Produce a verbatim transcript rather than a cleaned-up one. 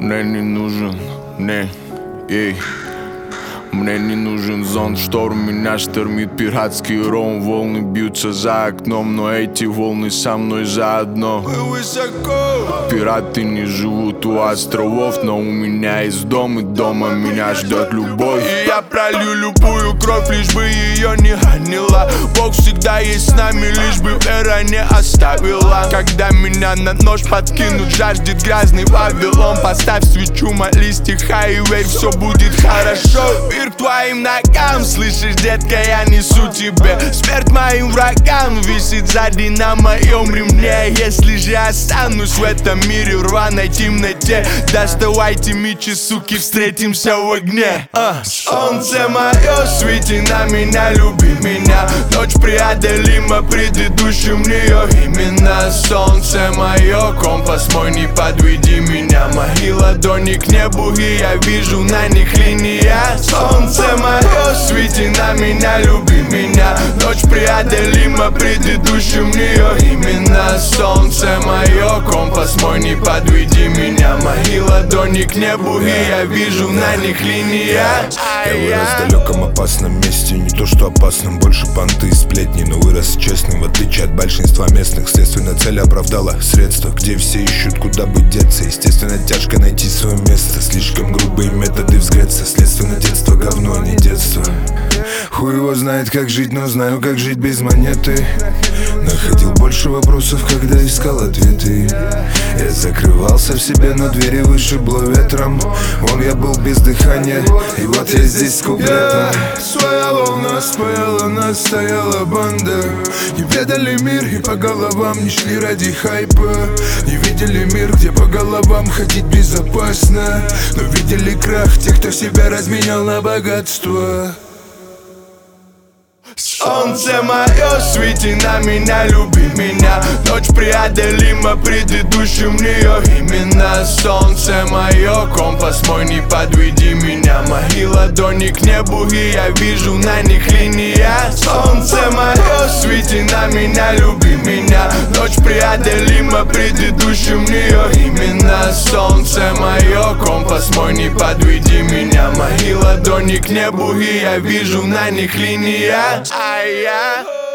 Мне не нужен, не, ей. Мне не нужен зонт, шторм, меня штормит пиратский ром. Волны бьются за окном, но эти волны со мной заодно. Мы высоко. Пираты не живут у островов, но у меня есть дом, и дома меня ждет любовь. И я пролью любую кровь, лишь бы ее не ранила. Бог всегда есть с нами, лишь бы вера не оставила. Когда меня на нож подкинут, жаждет грязный Вавилон. Поставь свечу, молись тихо и верь, все будет хорошо. Мир к твоим ногам, слышишь, детка, я несу тебе смерть моим врагам. Висит сзади на моем ремне. Если же останусь в этом мире в рваной темноте, доставайте мечи, суки, встретимся в огне. а. Солнце мое, свети на меня, люби меня. Ночь преодолима предыдущим нее именно. Солнце мое, компас мой, не подведи меня. Мои ладони к небу, и я вижу на них линия. Солнце мое, свети на меня, люби меня. Ночь преодолима предыдущим нее именно. Солнце мое, компас мой, не подведи меня. Мои ладони к небу, и я вижу на них линия. Я вырос в далеком опасном месте. Не то что опасным, больше понты и сплетни. Но вырос честным, в отличие от большинства местных. Следственная цель оправдала средства, где все ищут, куда бы деться. Естественно, тяжко найти свое место. Слишком грубые методы взгреться. Следственно, детство говно, а не детство. Хуй его знает, как жить, но знаю, как жить без монеты. Находил больше вопросов, когда искал ответы. Я закрывался в себе, но двери вышибло ветром. Вон я был без дыхания, и вот я здесь с куплетом. Своя волна спаяла нас, стояла банда. Не ведали мир и по головам не шли ради хайпа. Не видели мир, где по головам ходить безопасно. Но видели крах тех, кто себя разменял на богатство. Солнце мое, свети на меня, люби меня. Ночь преодолима предыдущим нее именно. Солнце мое, компас мой, не подведи меня. Мои ладони к небу, и я вижу на них линия. Солнце мое, свети на меня, люби меня. Ночь преодолима предыдущим нее именно. Солнце мое, компас мой, не подведи меня. Мои ладони к небу, и я вижу на них линия. А я